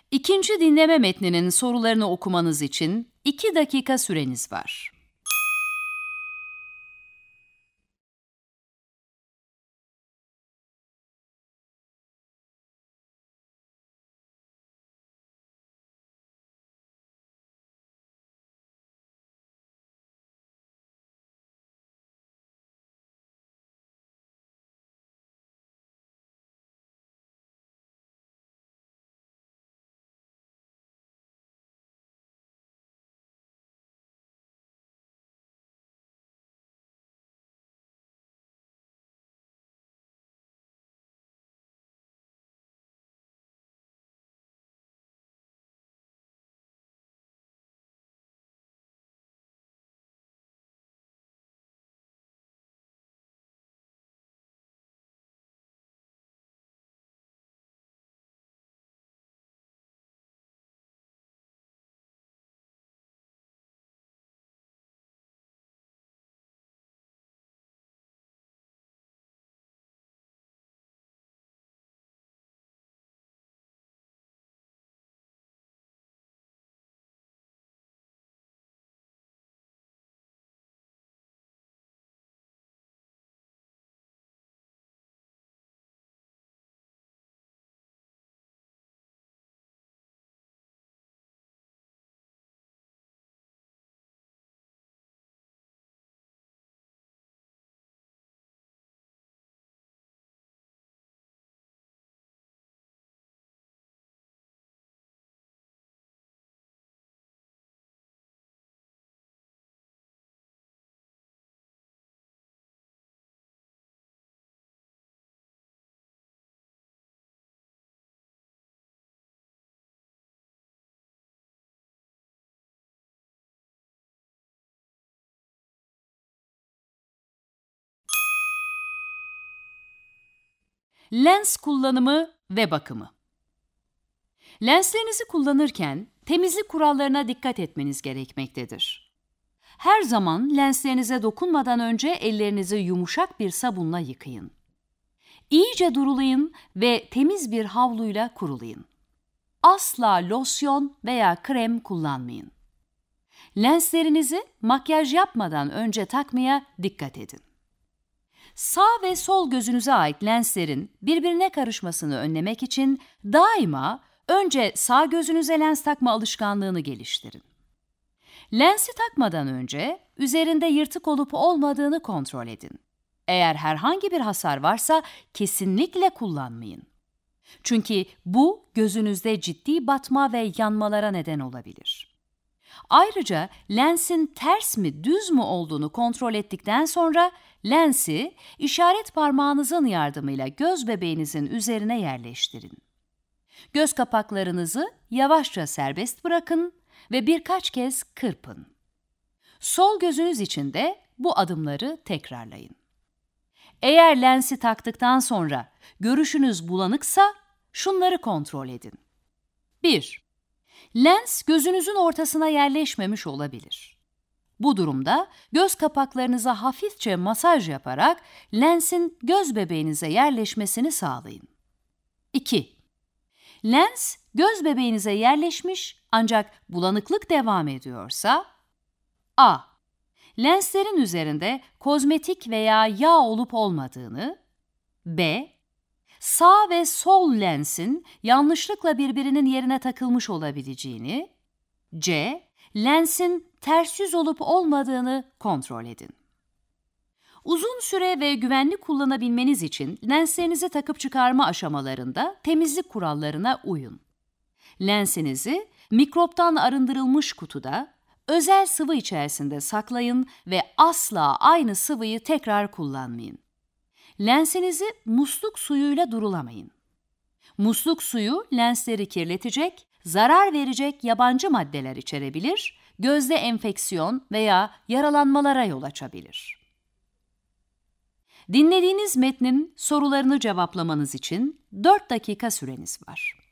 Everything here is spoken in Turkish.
İkinci dinleme metninin sorularını okumanız için 2 dakika süreniz var. Lens kullanımı ve bakımı. Lenslerinizi kullanırken temizlik kurallarına dikkat etmeniz gerekmektedir. Her zaman lenslerinize dokunmadan önce ellerinizi yumuşak bir sabunla yıkayın. İyice durulayın ve temiz bir havluyla kurulayın. Asla losyon veya krem kullanmayın. Lenslerinizi makyaj yapmadan önce takmaya dikkat edin. Sağ ve sol gözünüze ait lenslerin birbirine karışmasını önlemek için daima önce sağ gözünüze lens takma alışkanlığını geliştirin. Lensi takmadan önce üzerinde yırtık olup olmadığını kontrol edin. Eğer herhangi bir hasar varsa kesinlikle kullanmayın. Çünkü bu gözünüzde ciddi batma ve yanmalara neden olabilir. Ayrıca lensin ters mi düz mü olduğunu kontrol ettikten sonra lensi işaret parmağınızın yardımıyla göz bebeğinizin üzerine yerleştirin. Göz kapaklarınızı yavaşça serbest bırakın ve birkaç kez kırpın. Sol gözünüz için de bu adımları tekrarlayın. Eğer lensi taktıktan sonra görüşünüz bulanıksa şunları kontrol edin. 1. Lens gözünüzün ortasına yerleşmemiş olabilir. Bu durumda göz kapaklarınıza hafifçe masaj yaparak lensin göz bebeğinize yerleşmesini sağlayın. 2. Lens göz bebeğinize yerleşmiş ancak bulanıklık devam ediyorsa A. Lenslerin üzerinde kozmetik veya yağ olup olmadığını, B. Sağ ve sol lensin yanlışlıkla birbirinin yerine takılmış olabileceğini, C. Lensin ters yüz olup olmadığını kontrol edin. Uzun süre ve güvenli kullanabilmeniz için lenslerinizi takıp çıkarma aşamalarında temizlik kurallarına uyun. Lensinizi mikroptan arındırılmış kutuda, özel sıvı içerisinde saklayın ve asla aynı sıvıyı tekrar kullanmayın. Lensinizi musluk suyuyla durulamayın. Musluk suyu lensleri kirletecek, zarar verecek yabancı maddeler içerebilir, gözde enfeksiyon veya yaralanmalara yol açabilir. Dinlediğiniz metnin sorularını cevaplamanız için 4 dakika süreniz var.